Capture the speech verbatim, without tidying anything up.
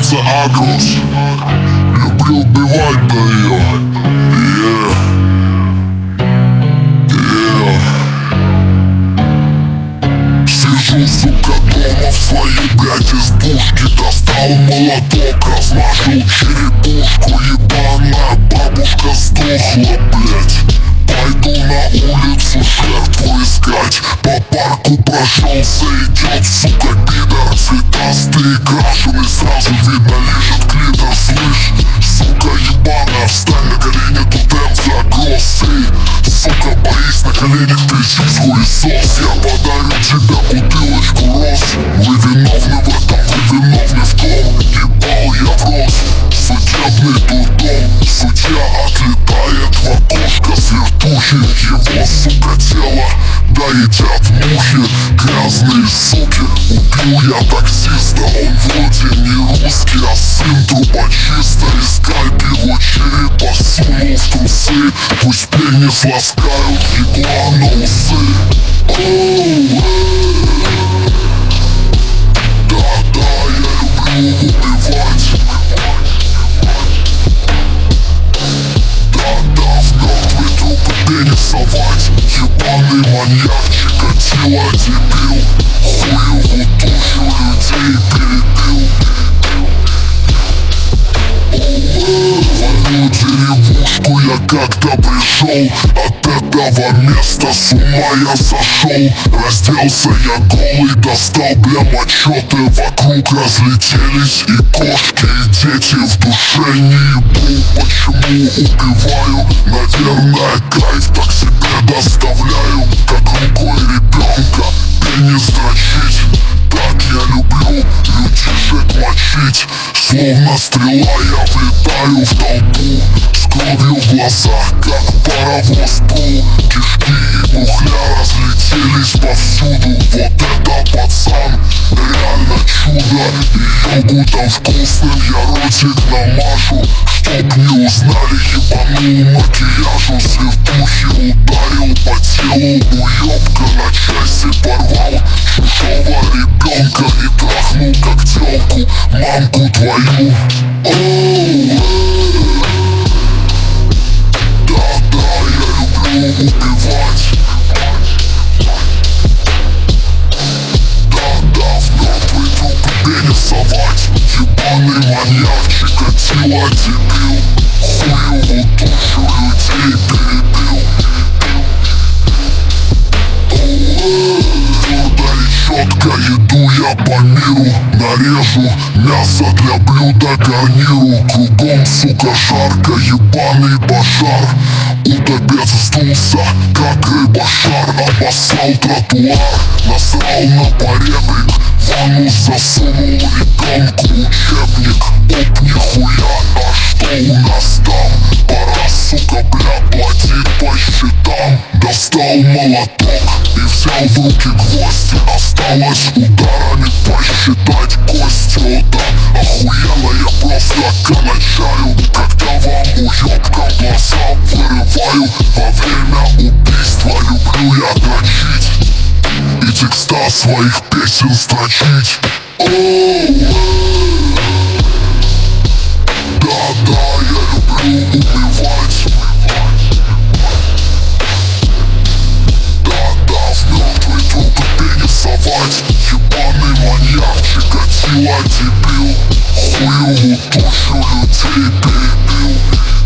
называется Агрус. Люблю убивать, да ее. Yeah. Yeah. Сижу, сука, дома в своей, блядь, избушке. Достал молоток, разложил черепушку. Ебаная бабушка сдохла, блядь. Пойду на улицу жертву искать. По парку прошелся, идет, сука, пидор. Цветастый, крашеный, сразу видно лежит клитор. Слышь, сука ебаная, встань на колени, тут М загроз. Эй, сука, боись, на коленях трясись, хуесос. Я подарю тебе бутылочку роз. Вы виновны в этом, вы виновны в том. Ебал я в рот, судебный дурдом. Судья отлетает в окошко с вертухи. Его, сука, тело доедят мухи. Грязные суки. Убил я таксиста, он вроде не русский, а сын трубочиста. И скальп его черепа сунул в трусы. Пусть пенис ласкают ебла на усы. Оу, да-да, я люблю убивать. Да-да, в мертвый труп пенисовать. Ебаный маньяк, Чикатило, дебил. Хуеву душу людей перебил. В одну деревушку я как-то пришел. От этого места с ума я сошел. Разделся я голый, достал бля мачете. Вокруг разлетелись и кошки, и дети. В душе не ебу, почему убиваю. Наверное, кайф так себе доставляю. Как рукой ребенка пенис дрочить. Так я люблю людишек мочить. Словно стрела я влетаю в толпу. С кровью в глазах, как паровоз пул. Кишки и бухля разлетелись повсюду. Вот это пацан, реально чудо. И йогуртом вкусным я ротик намажу. Чтоб не узнали, ебанул макияжу. С вертухи ударил по телу. Уёбка на части порвал чужого ребенка и трахнул как тёлку мамку твою. Оу, да-да, я люблю убивать. Да-да, в мертвый труп пенисовать. Ебаный маньяк, Чикатило, дебил. Хуеву душу людей перебил. Твердо и четко иду я по миру. Нарежу мясо для блюда гарниру. Кругом, сука, жарко, ебаный пожар. Утопец сдулся, как рыба-шар. Обоссал тротуар, насрал на поребрик. Ванну засунул ребенку учебник. Оп, нихуя, а что у нас там? Пора, сука, бля, платить по счетам. Достал молоток и взял в руки гвоздь. Осталось ударами посчитать кость. О да, охуенно, я просто кончаю. Когда вам уёбкам глаза вырываю. Во время убийства люблю я дрочить и текста своих песен строчить. Оу, да-да, я люблю убивать. Да-да, в мертвый труп пенисовать. Ебаный маньяк, Чикатило, дебил. Хуеву душу людей перебил.